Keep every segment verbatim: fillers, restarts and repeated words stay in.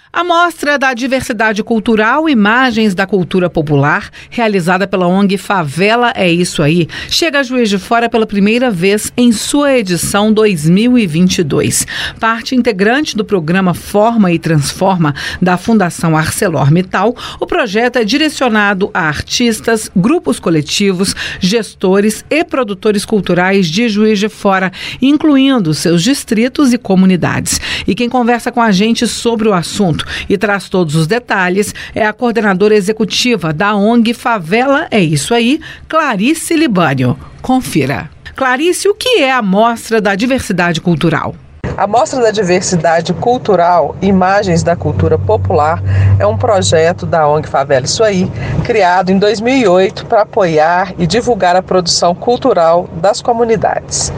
A Mostra da Diversidade Cultural, Imagens da Cultura Popular, realizada pela O N G Favela É Isso Aí, chega a Juiz de Fora pela primeira vez em sua edição dois mil e vinte e dois. Parte integrante do programa Forma e Transforma da Fundação ArcelorMittal, o projeto é direcionado a artistas, grupos coletivos, gestores e produtores culturais de Juiz de Fora, incluindo seus distritos e comunidades. E quem conversa com a gente sobre o assunto e traz todos os detalhes é a coordenadora executiva da O N G Favela É Isso Aí, Clarice Libânio. Confira. Clarice, o que é a Mostra da Diversidade Cultural? A Mostra da Diversidade Cultural, Imagens da Cultura Popular, é um projeto da O N G Favela Isso Aí, criado em dois mil e oito para apoiar e divulgar a produção cultural das comunidades.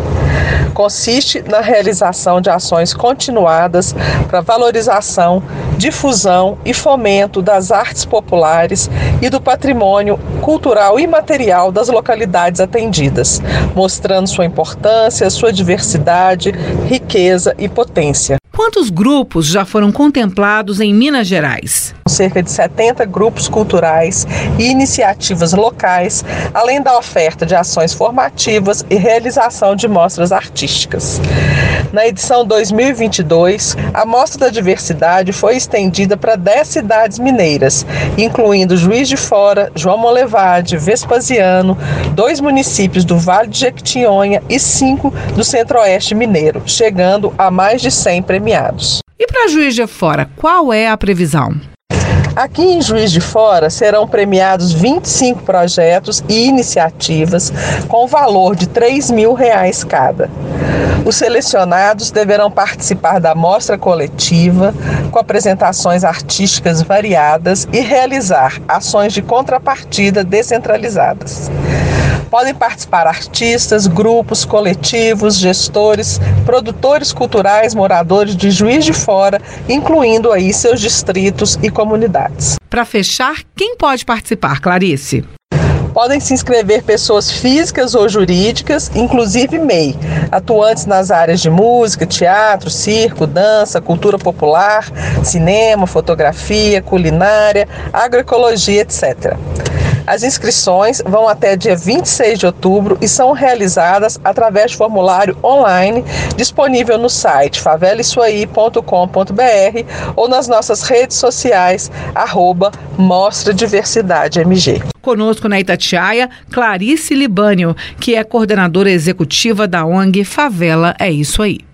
Consiste na realização de ações continuadas para valorização, difusão e fomento das artes populares e do patrimônio cultural imaterial das localidades atendidas, mostrando sua importância, sua diversidade, riqueza e potência. Quantos grupos já foram contemplados em Minas Gerais? Cerca de setenta grupos culturais e iniciativas locais, além da oferta de ações formativas e realização de mostras artísticas. Na edição dois mil e vinte e dois, a Mostra da Diversidade foi estendida para dez cidades mineiras, incluindo Juiz de Fora, João Molevade, Vespasiano, dois municípios do Vale de Jequitinhonha e cinco do Centro-Oeste mineiro, chegando a mais de cem premiados. E para Juiz de Fora, qual é a previsão? Aqui em Juiz de Fora serão premiados vinte e cinco projetos e iniciativas com valor de três mil reais cada. Os selecionados deverão participar da mostra coletiva, com apresentações artísticas variadas e realizar ações de contrapartida descentralizadas. Podem participar artistas, grupos, coletivos, gestores, produtores culturais, moradores de Juiz de Fora, incluindo aí seus distritos e comunidades. Para fechar, quem pode participar, Clarice? Podem se inscrever pessoas físicas ou jurídicas, inclusive M E I, atuantes nas áreas de música, teatro, circo, dança, cultura popular, cinema, fotografia, culinária, agroecologia, etcétera. As inscrições vão até dia vinte e seis de outubro e são realizadas através de formulário online disponível no site favela isso aí ponto com ponto br ou nas nossas redes sociais, arroba Mostra Diversidade M G. Conosco na Itatiaia, Clarice Libânio, que é coordenadora executiva da O N G Favela É Isso Aí.